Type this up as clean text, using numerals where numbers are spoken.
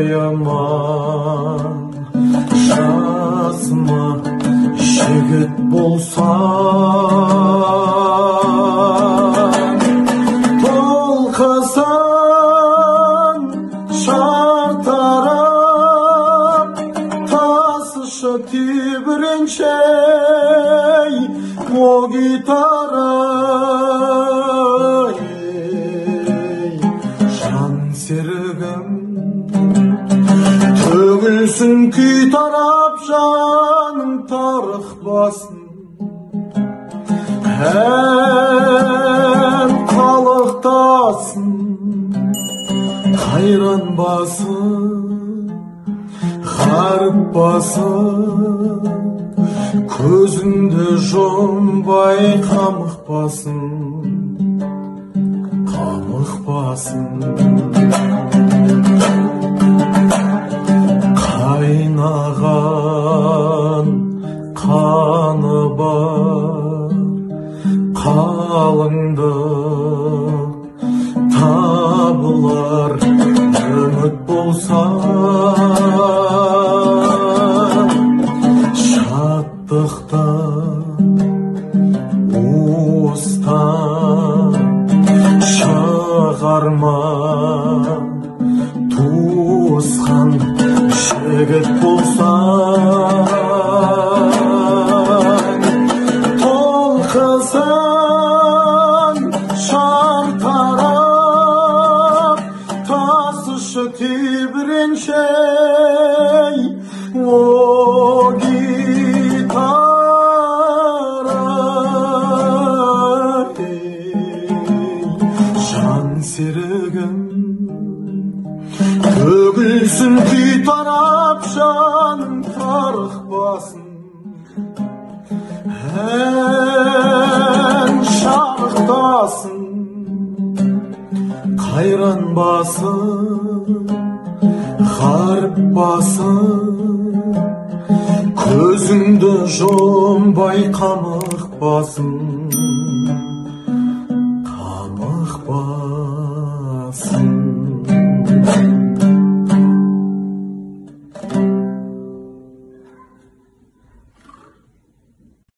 ойыма жазма жігіт болсаң, толқысын шартарап тасышы тебіреншей о гитара, жан серігім төгілсін күй тарап жаның тарықпасын, ән қалықтасын қайранбасын ғаріппасын, көзіңді жұмбай қамықпасын, қайнаған қаны бар қалыңдық табылар, үміт болса шаттықтан уыстан шығарма туысқан жігіт болсаң, толқысын шартарап тасышы тебіреншей о гитара, жан серігім төгілсін күй тарап жаның тарықпасын, ән шарықтасын қайранбасын ғаріппасын, көзіңді жұмбай қамықпасын.